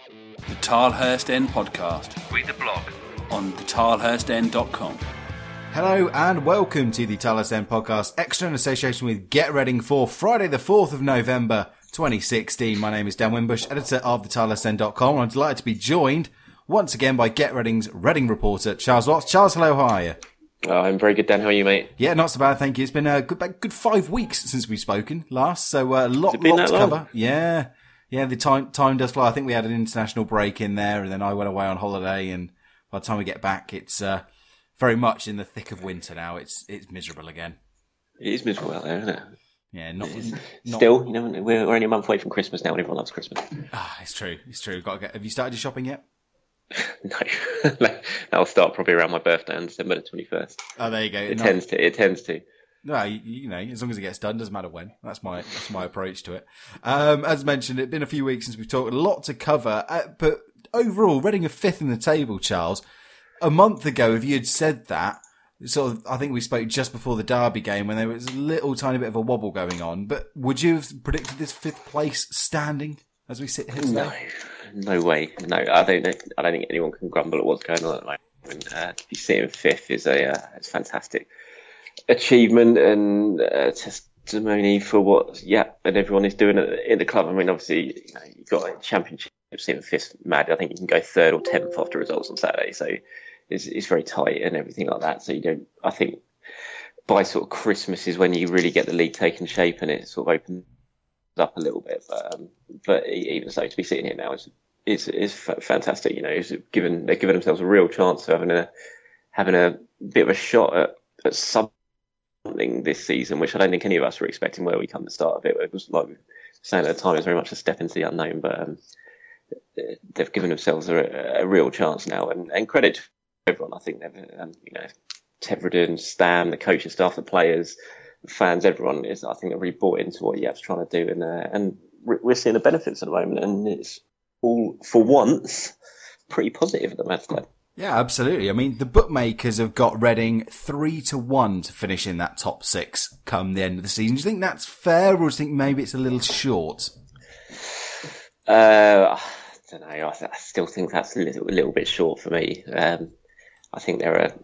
The Tilehurst End Podcast. Read the blog on thetilehurstend.com. Hello and welcome to the Tilehurst End Podcast, extra in association with Get Reading for Friday the 4th of November 2016. My name is Dan Wimbush, editor of thetilehurstend.com, and I'm delighted to be joined once again by Get Reading's Reading reporter, Charles Watts. Charles, hello, how are you? Oh, I'm very good, Dan. How are you, mate? Yeah, not so bad, thank you. It's been a good 5 weeks since we've spoken last, so a lot to cover. Yeah, the time does fly. I think we had an international break in there, and then I went away on holiday, and by the time we get back, it's very much in the thick of winter now. It's miserable again. It is miserable out there, isn't it? Yeah, Still, you know, we're only a month away from Christmas now, and everyone loves Christmas. It's true. Have you started your shopping yet? No, that'll start probably around my birthday on December the 21st. Oh, there you go. It tends to. No, you know, as long as it gets done, doesn't matter when. That's my approach to it. As mentioned, it's been a few weeks since we've talked, a lot to cover. But overall, Reading are fifth in the table, Charles. A month ago, if you had said that, sort of, I think we spoke just before the Derby game when there was a little tiny bit of a wobble going on. But would you have predicted this fifth place standing as we sit here today? No way. No, I don't think anyone can grumble at what's going on at the moment. To be sitting fifth is it's a fantastic achievement and testimony for what and everyone is doing in the club. I mean, obviously, you've got a championship sitting fifth, mad. I think you can go third or 10th after results on Saturday, so it's very tight and everything like that. So you don't. I think by sort of Christmas is when you really get the league taking shape and it sort of opens up a little bit, but even so, to be sitting here now is fantastic. You know, they're giving themselves a real chance of having a bit of a shot at something this season, which I don't think any of us were expecting. Where we come to the start of it, it was like we were saying at the time, it's very much a step into the unknown, but they've given themselves a real chance now, and credit to everyone. I think they've, Tevredon, Stam, the coaching staff, the players, fans, everyone is. I think they're really bought into what Yap's trying to do, and we're seeing the benefits at the moment, and it's all for once pretty positive at the match today. Yeah, absolutely. I mean, the bookmakers have got Reading 3-1 to finish in that top six come the end of the season. Do you think that's fair, or do you think maybe it's a little short? I don't know. I still think that's a little bit short for me. I think there are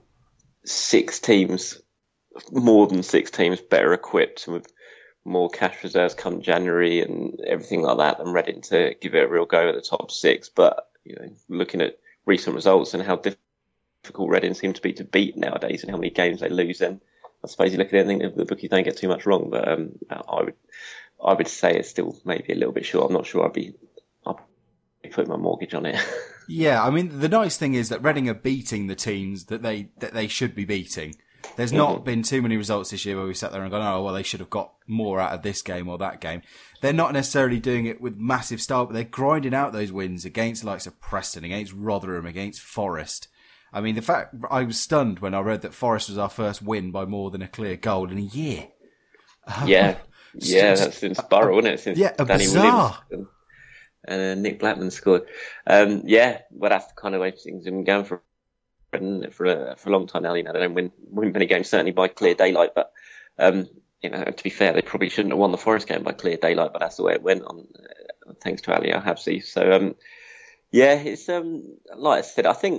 more than six teams better equipped with more cash reserves come January and everything like that than Reading to give it a real go at the top six. But looking at recent results and how difficult Reading seem to be to beat nowadays and how many games they lose, then I suppose you look at it and think the bookies don't get too much wrong. But I would say it's still maybe a little bit short. I'm not sure I'll be putting my mortgage on it. Yeah, I mean, the nice thing is that Reading are beating the teams that they should be beating. There's not been too many results this year where we sat there and gone, oh, well, they should have got more out of this game or that game. They're not necessarily doing it with massive style, but they're grinding out those wins against the likes of Preston, against Rotherham, against Forest. I mean, the fact, I was stunned when I read that Forest was our first win by more than a clear goal in a year. Yeah, that's since Borough, isn't it? Since Danny bizarre. Williams and Nick Blackman scored. Well, that's the kind of way things have been going for a long time now. They don't win many games, certainly by clear daylight. But to be fair, they probably shouldn't have won the Forest game by clear daylight. But that's the way it went on, thanks to Ali Al-Habsi. So it's like I said, I think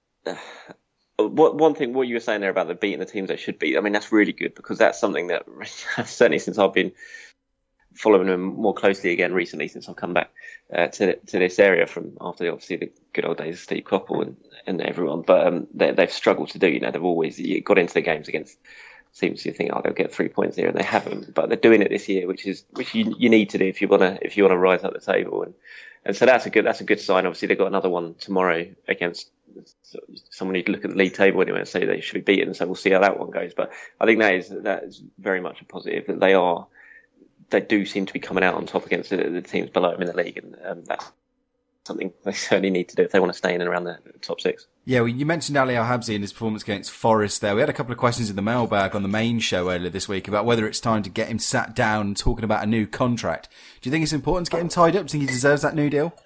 one thing what you were saying there about the beating the teams they should beat. I mean, that's really good because that's something that certainly since I've been following them more closely again recently since I've come back to this area from after obviously the good old days of Steve Coppell and everyone, but they've struggled to do. They've always got into the games against teams you think, they'll get 3 points here, and they haven't. But they're doing it this year, which you need to do if you want to rise up the table, and so that's a good sign. Obviously, they've got another one tomorrow against someone who'd look at the league table anyway and say they should be beaten. So we'll see how that one goes. But I think that is very much a positive that they do seem to be coming out on top against the teams below them in the league, and that's something they certainly need to do if they want to stay in and around the top six. Yeah, well, you mentioned Ali Al-Habsi and his performance against Forest there. We had a couple of questions in the mailbag on the main show earlier this week about whether it's time to get him sat down and talking about a new contract. Do you think it's important to get him tied up? Do you think he deserves that new deal?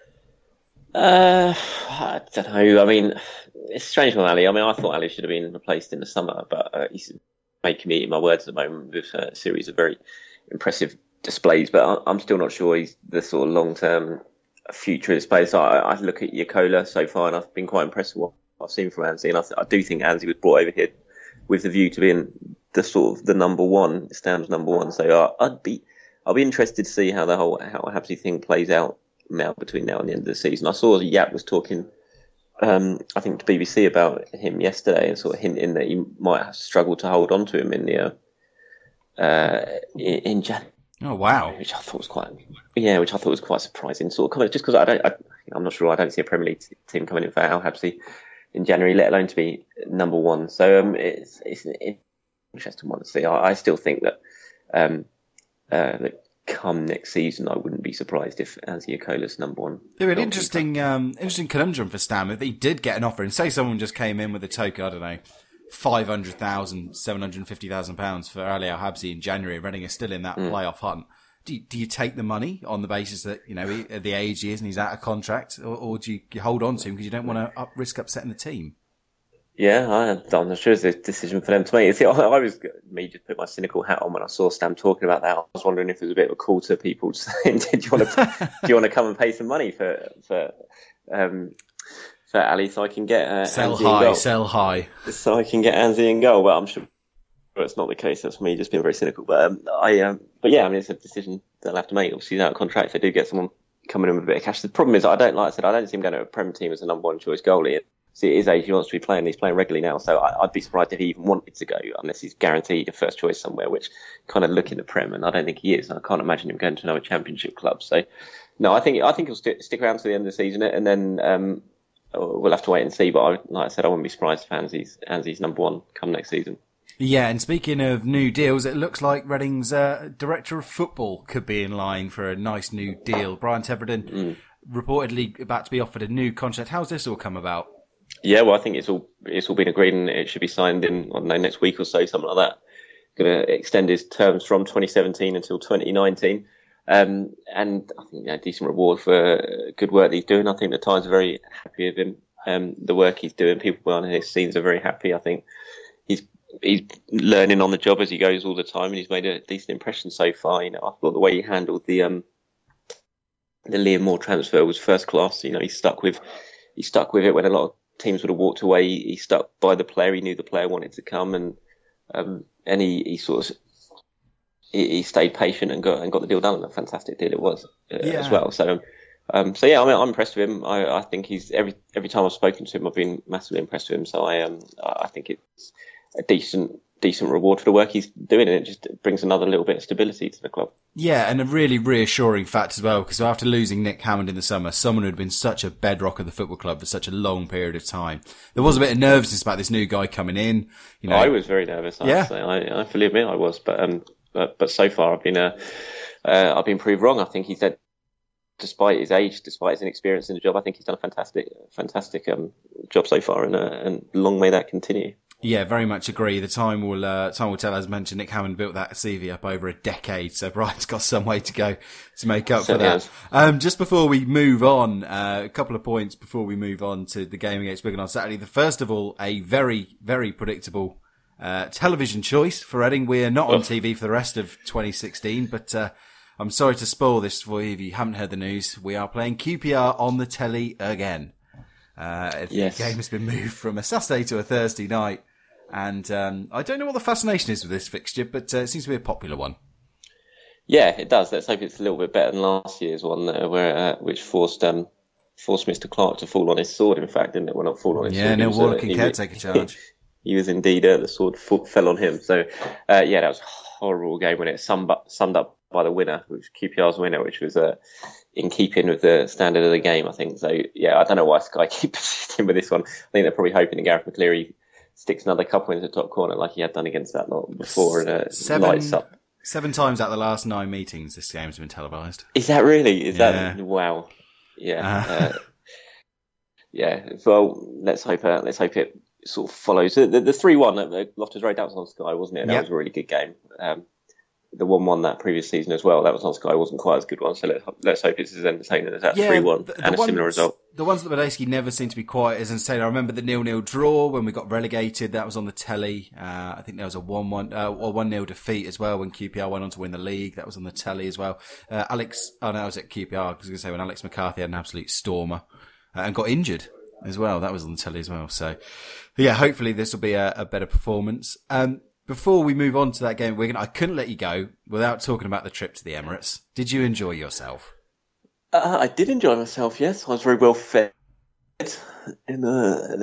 I don't know. I mean, it's strange with Ali. I mean, I thought Ali should have been replaced in the summer, but he's making me eat my words at the moment with a series of very impressive displays. But I'm still not sure he's the sort of long-term future in this place. I look at Yakola so far, and I've been quite impressed with what I've seen from Anzi, and I do think Anzi was brought over here with the view to being the sort of the number one, Stam's number one. So I'll be interested to see how how Habsy thing plays out now between now and the end of the season. I saw Yap was talking, I think, to BBC about him yesterday, and sort of hinting that he might have struggled to hold on to him in the in January. Oh wow! Which I thought was quite surprising. Sort of just because I'm not sure. I don't see a Premier League team coming in for Al Habsy in January, let alone to be number one. So it's an interesting one to see. I still think that that come next season, I wouldn't be surprised if Anzi Yakola's number one. They're an interesting conundrum for Stam. If they did get an offer, and say someone just came in with a token, I don't know, £500,000, £750,000 for Ali Al Habsi in January, Reading is still in that playoff hunt. Do you take the money on the basis that, you know, at the age he is and he's out of contract, or do you hold on to him because you don't want to risk upsetting the team? Yeah, I'm not sure it's a decision for them to make. See, I just put my cynical hat on when I saw Stam talking about that. I was wondering if it was a bit of a call to people saying, do you want to come and pay some money for Ali so I can get sell Anzi high, in goal. sell high, so I can get Anzi in goal. But I'm sure it's not the case. That's me just being very cynical. But yeah, I mean, it's a decision they'll have to make. Obviously, he's out of contract. If they do get someone coming in with a bit of cash. The problem is, I don't see him going to a Prem team as a number one choice goalie. See, at his age, he wants to be playing. He's playing regularly now, so I'd be surprised if he even wanted to go, unless he's guaranteed a first choice somewhere. Which kind of looking at Prem, and I don't think he is. I can't imagine him going to another Championship club. So, no, I think he'll stick around to the end of the season, and then we'll have to wait and see. But like I said, I wouldn't be surprised if Anzi's number one come next season. Yeah, and speaking of new deals, it looks like Reading's director of football could be in line for a nice new deal. Brian Teveridden reportedly about to be offered a new contract. How's this all come about? Yeah, well, I think it's all been agreed, and it should be signed in, I don't know, next week or so, something like that. Going to extend his terms from 2017 until 2019. And I think decent reward for good work that he's doing. I think the Times are very happy with him. The work he's doing, people behind his scenes are very happy. I think he's learning on the job as he goes all the time, and he's made a decent impression so far. You know, I thought the way he handled the Liam Moore transfer was first class. You know, he stuck with it when a lot of teams would have walked away. He stuck by the player. He knew the player wanted to come, and he sort of he stayed patient and got the deal done. And a fantastic deal it was as well. So yeah, I mean, I'm impressed with him. I think he's every time I've spoken to him, I've been massively impressed with him. So I think it's a decent reward for the work he's doing, and it just brings another little bit of stability to the club. Yeah, and a really reassuring fact as well, because after losing Nick Hammond in the summer, someone who had been such a bedrock of the football club for such a long period of time, there was a bit of nervousness about this new guy coming in. You know, I was very nervous. I fully admit I was, but so far I've been proved wrong. I think he's had, despite his age, despite his inexperience in the job, I think he's done a fantastic job so far, and long may that continue. Yeah, very much agree. The time will tell. As mentioned, Nick Hammond built that CV up over a decade, so Brian's got some way to go to make up for that. Just before we move on, a couple of points before we move on to the game against Wigan on Saturday. First of all, a very, very predictable television choice for Reading. We are not on TV for the rest of 2016, but I'm sorry to spoil this for you if you haven't heard the news. We are playing QPR on the telly again. The game has been moved from a Saturday to a Thursday night. And I don't know what the fascination is with this fixture, but it seems to be a popular one. Yeah, it does. Let's hope it's a little bit better than last year's one, which forced Mr. Clark to fall on his sword. In fact, didn't it? Well, not fall on his sword. Yeah, Neil Warnock and Care take a charge. He was indeed the sword fell on him. So that was a horrible game when it summed up by the winner, which was QPR's winner, which was in keeping with the standard of the game, I think. So yeah, I don't know why Sky keep persisting with this one. I think they're probably hoping that Gareth McCleary sticks another couple into the top corner like he had done against that lot before, and lights up. 7 times out of the last 9 meetings, this game's been televised. Is that really? That wow? Yeah, yeah. Well, let's hope it sort of follows. The 3-1 at Loftus Road, that was on Sky, wasn't it? That was a really good game. The 1-1 that previous season as well, that was on Sky, wasn't quite as good one. So let's hope it's as entertaining as that 3-1 and a similar result. The ones that basically never seem to be quiet is insane. I remember the 0-0 draw when we got relegated. That was on the telly. I think there was a 1-0 defeat as well when QPR went on to win the league. That was on the telly as well. I was at QPR. I was going to say when Alex McCarthy had an absolute stormer and got injured as well. That was on the telly as well. So, yeah, hopefully this will be a better performance. Before we move on to that game, I couldn't let you go without talking about the trip to the Emirates. Did you enjoy yourself? I did enjoy myself. Yes, I was very well fed in the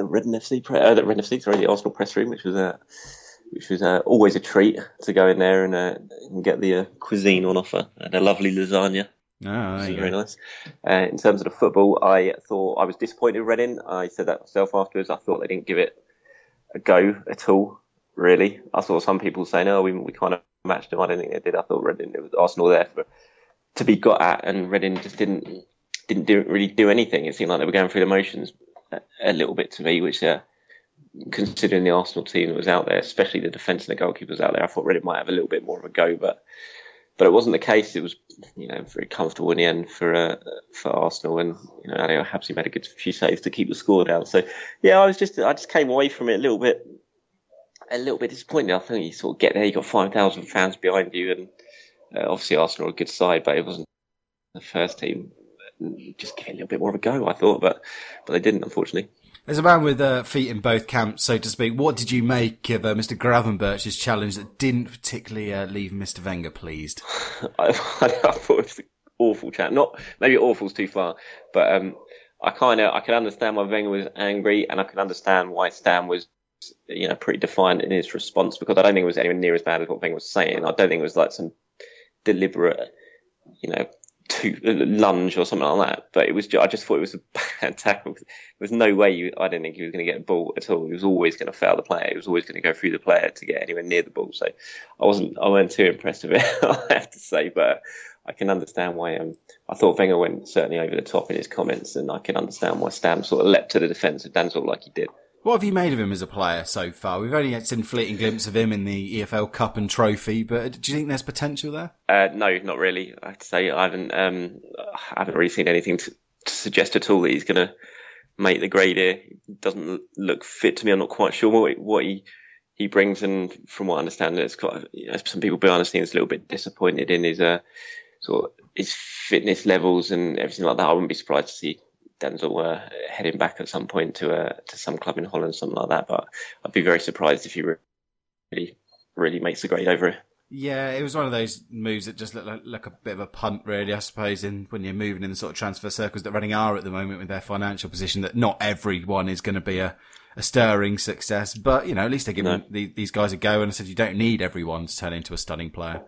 the Arsenal press room, which was always a treat to go in there and get the cuisine on offer and a lovely lasagna. Oh, which was very nice. In terms of the football, I thought I was disappointed in Reading. I said that myself afterwards. I thought they didn't give it a go at all. Really, I saw some people saying, "Oh, we kind of matched them." I don't think they did. I thought Reading, it was Arsenal there to be got at, and Reading just didn't really do anything. It seemed like they were going through the motions a little bit to me, which considering the Arsenal team that was out there, especially the defence and the goalkeepers out there, I thought Reading might have a little bit more of a go, but it wasn't the case. It was very comfortable in the end for Arsenal, and Adeo Habsi made a good few saves to keep the score down. So yeah, I just came away from it a little bit disappointed. I think you sort of get there, you got 5,000 fans behind you, and obviously Arsenal are a good side, but it wasn't the first team. Just give it a little bit more of a go, I thought, but they didn't, unfortunately. As a man with feet in both camps, so to speak, what did you make of Mr. Gravenberch's challenge that didn't particularly leave Mr. Wenger pleased? I thought it was an awful challenge. Not maybe awful's too far, but I can understand why Wenger was angry, and I can understand why Stan was pretty defiant in his response, because I don't think it was anywhere near as bad as what Wenger was saying. I don't think it was like some deliberate, lunge or something like that. But I just thought it was a bad tackle. There was no way I didn't think he was going to get a ball at all. He was always going to foul the player. He was always going to go through the player to get anywhere near the ball. So I wasn't too impressed with it, I have to say. But I can understand why. I thought Wenger went certainly over the top in his comments, and I can understand why Stam sort of leapt to the defence of Danzel like he did. What have you made of him as a player so far? We've only seen fleeting glimpse of him in the EFL Cup and Trophy, but do you think there's potential there? No, not really. I have to say I haven't really seen anything to suggest at all that he's going to make the grade here. He doesn't look fit to me. I'm not quite sure what he brings, and from what I understand, it's quite some people behind the scenes a little bit disappointed in his sort of his fitness levels and everything like that. I wouldn't be surprised to see Denzel heading back at some point to some club in Holland, something like that. But I'd be very surprised if he really makes the grade over it. Yeah, it was one of those moves that just looked like a bit of a punt, really, I suppose, when you're moving in the sort of transfer circles that Reading are at the moment with their financial position, that not everyone is going to be a stirring success. But, at least they're giving these guys a go, and I said you don't need everyone to turn into a stunning player.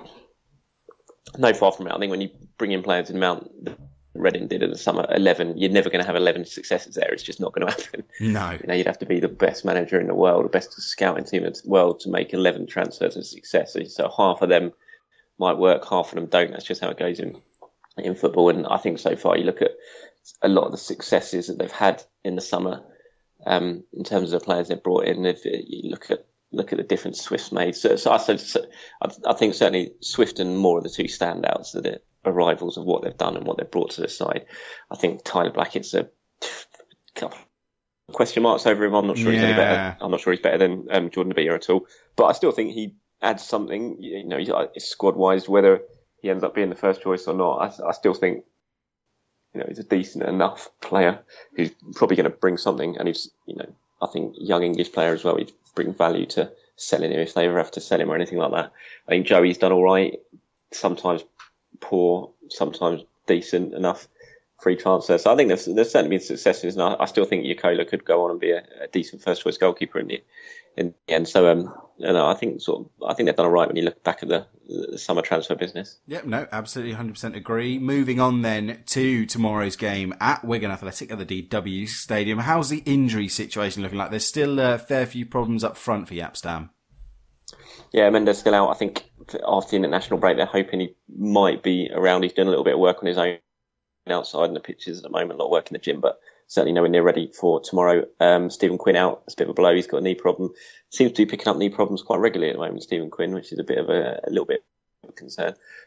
No, far from it. I think when you bring in players in Mount Reading did in the summer, 11, you're never going to have 11 successes there. It's just not going to happen. No. You'd have to be the best manager in the world, the best scouting team in the world to make 11 transfers a success. So half of them might work, half of them don't. That's just how it goes in football. And I think so far you look at a lot of the successes that they've had in the summer in terms of the players they've brought in. If you look at the difference Swift's made. So I think certainly Swift and Moore are the two standouts that are arrivals of what they've done and what they've brought to the side. I think Tyler Blackett's a couple of question marks over him. I'm not sure he's any better. I'm not sure he's better than Jordan Abia at all. But I still think he adds something. Squad wise, whether he ends up being the first choice or not, I still think he's a decent enough player who's probably going to bring something. And he's I think young English player as well. He'd bring value to selling him if they ever have to sell him or anything like that. I think Joey's done all right. Sometimes poor, sometimes decent enough free transfer. So I think there's certainly been successes, and I still think Yakola could go on and be a decent first choice goalkeeper in the end. So I think they've done all right when you look back at the summer transfer business. Yep, no, absolutely 100% agree. Moving on then to tomorrow's game at Wigan Athletic at the DW Stadium. How's the injury situation looking like? There's still a fair few problems up front for Jaap Stam. Yeah, Mendes still out. I think after the international break, they're hoping he might be around. He's doing a little bit of work on his own outside in the pitches at the moment, not working the gym, but certainly nowhere near ready for tomorrow. Stephen Quinn out. It's a bit of a blow. He's got a knee problem. Seems to be picking up knee problems quite regularly at the moment, Stephen Quinn, which is a little bit of a concern.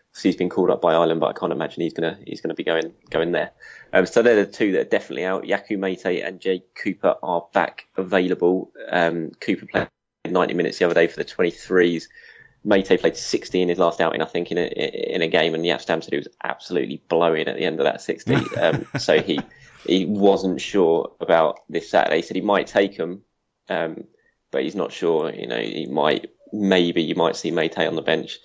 he's been called up by Ireland, but I can't imagine he's gonna be going there. So they're the two that are definitely out. Yaku Meite and Jay Cooper are back available. Cooper played 90 minutes the other day for the 23s. Meite played 60 in his last outing, I think, in a game, and Jaap Stam said he was absolutely blowing at the end of that 60. So he wasn't sure about this Saturday. He said he might take him, but he's not sure. You know, maybe you might see Meite on the bench,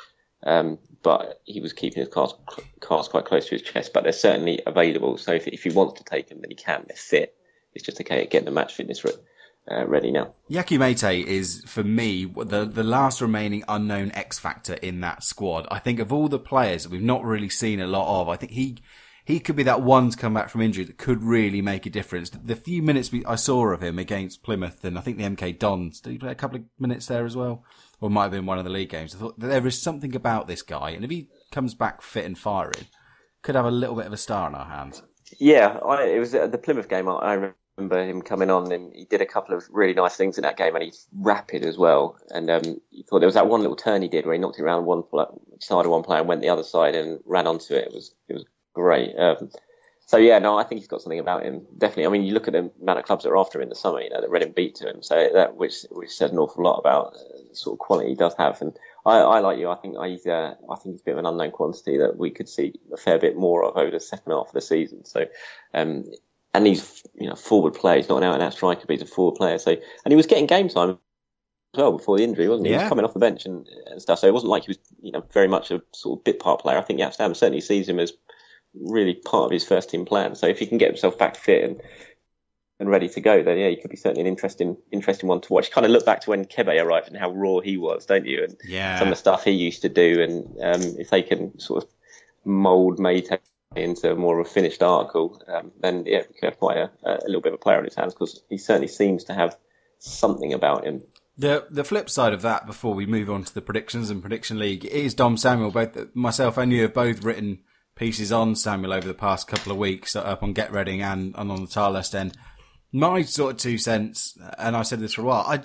but he was keeping his cards quite close to his chest. But they're certainly available. So if he wants to take them, then he can. They're fit. It's just okay at getting the match fitness ready now. Yaku Meite is, for me, the last remaining unknown X factor in that squad. I think of all the players that we've not really seen a lot of, I think he could be that one to come back from injury that could really make a difference. The few minutes I saw of him against Plymouth and I think the MK Dons, did he play a couple of minutes there as well? Or it might have been one of the league games. I thought that there is something about this guy, and if he comes back fit and firing, could have a little bit of a star in our hands. Yeah, it was at the Plymouth game. I remember him coming on, and he did a couple of really nice things in that game, and he's rapid as well. And you thought there was that one little turn he did where he knocked it around one side of one player and went the other side and ran onto it. It was great. So yeah, no, I think he's got something about him. Definitely. I mean, you look at the amount of clubs that are after him in the summer, you know, that Reading beat to him. So that which says an awful lot about the sort of quality he does have. And I like you. I think he's a bit of an unknown quantity that we could see a fair bit more of over the second half of the season. So, and he's, you know, forward player. He's not an out-and-out striker, but he's a forward player. So, and he was getting game time as well before the injury, wasn't he? Yeah. He was coming off the bench and stuff. So it wasn't like he was, you know, very much a sort of bit part player. I think Jaap Stam certainly sees him as really part of his first team plan. So if he can get himself back fit and ready to go, then yeah, he could be certainly an interesting one to watch. Kind of look back to when Kebe arrived and how raw he was, don't you? And some of the stuff he used to do, and if they can sort of mould Meite into more of a finished article, then yeah, we could have quite a little bit of a player on his hands, because he certainly seems to have something about him. The flip side of that, before we move on to the predictions and Prediction League, is Dom Samuel. Both myself and you have both written pieces on Samuel over the past couple of weeks, up on Get Reading and on the Tilehurst end. My sort of 2 cents, and I've said this for a while,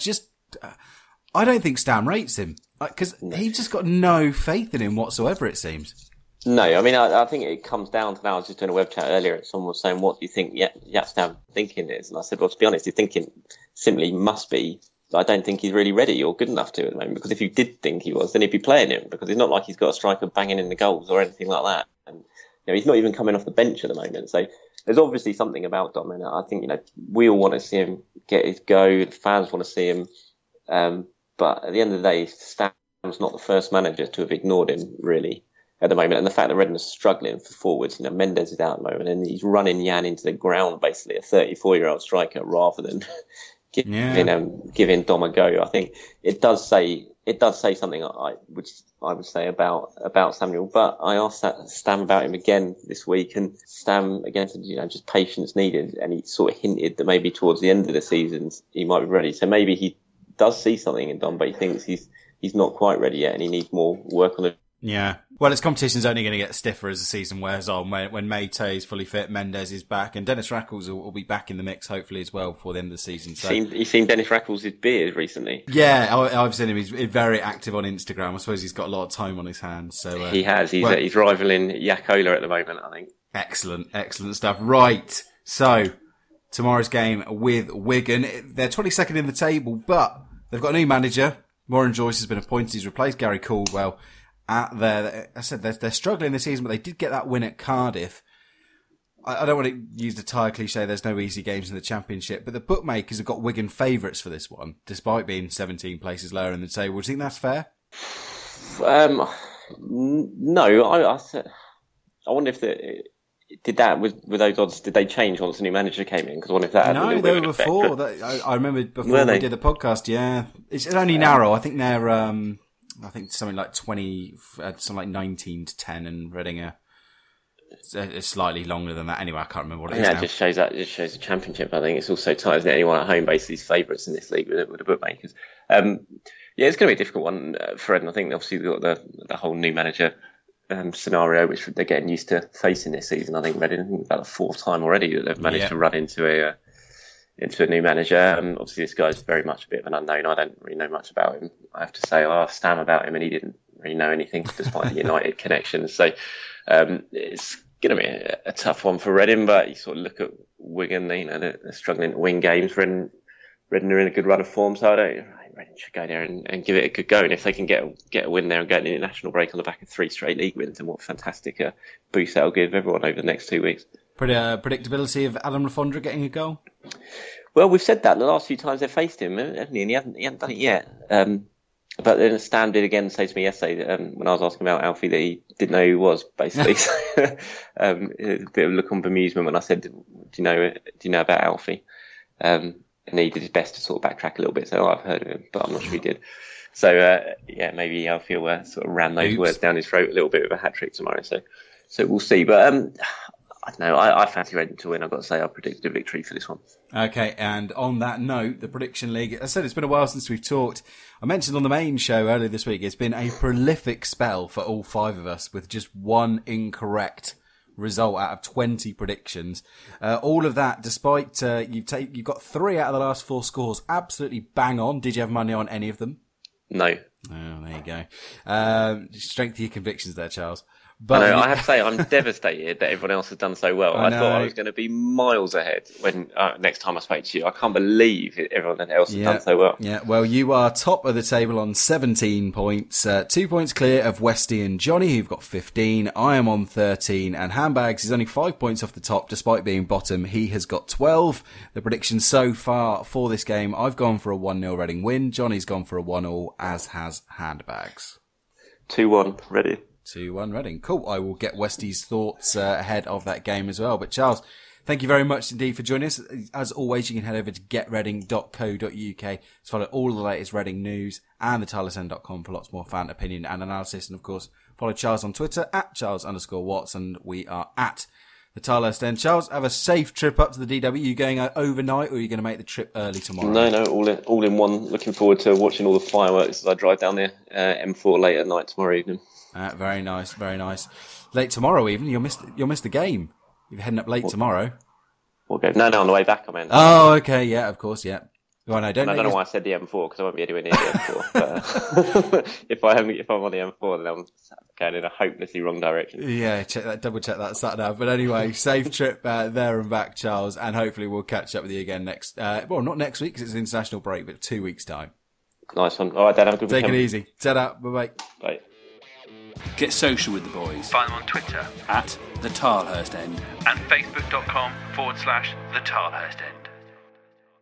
I don't think Stam rates him, because he's just got no faith in him whatsoever, it seems. No, I mean, I think it comes down to that. I was just doing a web chat earlier and someone was saying, what do you think Jaap Stam thinking is? And I said, well, to be honest, his thinking simply must be, I don't think he's really ready or good enough to at the moment, because if you did think he was, then he'd be playing him, because it's not like he's got a striker banging in the goals or anything like that. And, you know, he's not even coming off the bench at the moment. So there's obviously something about Dom, and I think, you know, we all want to see him get his go. The fans want to see him. But at the end of the day, Stam's not the first manager to have ignored him, really, at the moment. And the fact that Reading is struggling for forwards, you know, Mendes is out at the moment, and he's running Jan into the ground, basically, a 34-year-old striker, rather than giving Dom a go. I think it does say something, I would say about Samuel. But I asked Stam about him again this week, and Stam again said, you know, just patience needed, and he sort of hinted that maybe towards the end of the season he might be ready. So maybe he does see something in Dom, but he thinks he's not quite ready yet, and he needs more work on it. Yeah. Well, his competition's only going to get stiffer as the season wears on. When Meite is fully fit, Mendes is back, and Dennis Rackles will be back in the mix, hopefully, as well, before the end of the season. So you've seen Dennis Rackles' beard recently? Yeah, I've seen him. He's very active on Instagram. I suppose he's got a lot of time on his hands. So he has. He's rivaling Jakola at the moment, I think. Excellent stuff. Right. So tomorrow's game with Wigan. They're 22nd in the table, but they've got a new manager. Warren Joyce has been appointed. He's replaced Gary Caldwell. I said they're struggling this season, but they did get that win at Cardiff. I don't want to use the tired cliche, there's no easy games in the Championship, but the bookmakers have got Wigan favourites for this one, despite being 17 places lower in the table. Do you think that's fair? No, I wonder if did that with those odds, did they change once the new manager came in? Because I wonder if that had no, they were before. I remember before we did the podcast. Yeah, it's only narrow. I think they're I think something like 20, something like 19 to 10, and Reading are slightly longer than that. Anyway, I can't remember what it is. Yeah, it just shows the Championship. I think it's also tight, isn't it? Anyone at home basically is favourites in this league with the bookmakers. Yeah, it's going to be a difficult one for Reading. I think obviously they've got the whole new manager scenario, which they're getting used to facing this season. I think Reading, about the 4th time already that they've managed to run into a new manager. Obviously, this guy's very much a bit of an unknown. I don't really know much about him. I have to say, I asked Stam about him, and he didn't really know anything despite the United connections. So it's going to be a tough one for Reading, but you sort of look at Wigan, they're struggling to win games. Reading are in a good run of form, so I think Reading should go there and give it a good go. And if they can get a win there and get an international break on the back of 3 straight league wins, then what a fantastic boost that'll give everyone over the next 2 weeks. Predictability of Adam Le Fondre getting a goal? Well, we've said that the last few times they've faced him, haven't he? And he hasn't done it yet. But then Stan did again say to me yesterday when I was asking about Alfie that he didn't know who he was, basically. A bit of a look on bemusement when I said, do you know about Alfie? And he did his best to sort of backtrack a little bit. So I've heard of him, but I'm not sure he did. So maybe Alfie will sort of ram those words down his throat a little bit with a hat trick tomorrow. So we'll see. But I don't know. I fancy Reading to win. I've got to say I predicted a victory for this one. Okay, and on that note, the Prediction League, as I said, it's been a while since we've talked. I mentioned on the main show earlier this week, it's been a prolific spell for all 5 of us with just 1 incorrect result out of 20 predictions. All of that, despite you've got 3 out of the last 4 scores absolutely bang on. Did you have money on any of them? No. Oh, there you go. Strength of your convictions there, Charles. But I have to say, I'm devastated that everyone else has done so well. I thought I was going to be miles ahead when next time I spoke to you. I can't believe everyone else has done so well. Yeah, well, you are top of the table on 17 points, 2 points clear of Westy and Johnny, who've got 15. I am on 13, and Handbags is only 5 points off the top, despite being bottom. He has got 12. The predictions so far for this game, I've gone for a 1-0 Reading win. Johnny's gone for a 1-1, as has Handbags. 2-1, ready. 2-1 Reading. Cool. I will get Westy's thoughts ahead of that game as well. But Charles, thank you very much indeed for joining us. As always, you can head over to getreading.co.uk to follow all the latest Reading news and thetilesend.com for lots more fan opinion and analysis. And of course, follow Charles on Twitter at Charles_Watts, and we are at the Tilehurst End. Charles, have a safe trip up to the DW. Are you going overnight or are you going to make the trip early tomorrow? No, all in one. Looking forward to watching all the fireworks as I drive down there, M4 late at night tomorrow evening. Very nice, very nice. Late tomorrow even, you'll miss the game. You're heading up late tomorrow. We'll go. No, on the way back, I mean. Oh, okay, yeah, of course, yeah. Well, I don't know why I said the M4, because I won't be anywhere near the M4. But if I'm on the M4, then I'm going in a hopelessly wrong direction. Yeah, double check that sat nav. But anyway, safe trip there and back, Charles, and hopefully we'll catch up with you again next. Well, not next week because it's an international break, but 2 weeks' time. Nice one. All right, Dan, have a good weekend. Take it easy. Ta-da. Bye-bye. Bye. Get social with the boys. Find them on Twitter at the Tilehurst End and facebook.com/the Tilehurst End.